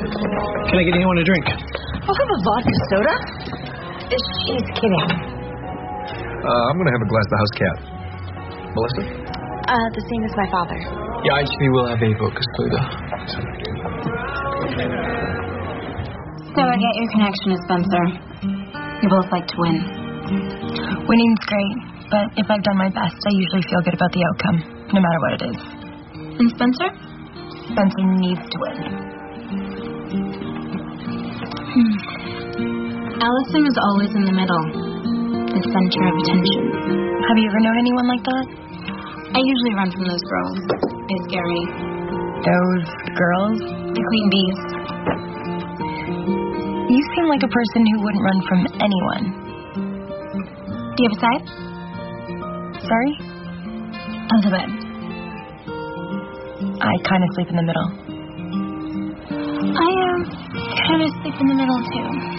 Can I get anyone a drink? I'll have a vodka soda. She's kidding. I'm going to have a glass of the house cat. Melissa? The same as my father. Yeah, actually, we'll have a vodka soda. So I get your connection to Spencer. You both like to win. Winning's great, but if I've done my best, I usually feel good about the outcome, no matter what it is. And Spencer? Spencer needs to win. Allison was always in the middle, the center of attention. Have you ever known anyone like that? I usually run from those girls. They scare me. Those girls? The queen bees. You seem like a person who wouldn't run from anyone. Do you have a side? Sorry? Of the bed. I kind of sleep in the middle. I kind of sleep in the middle, too.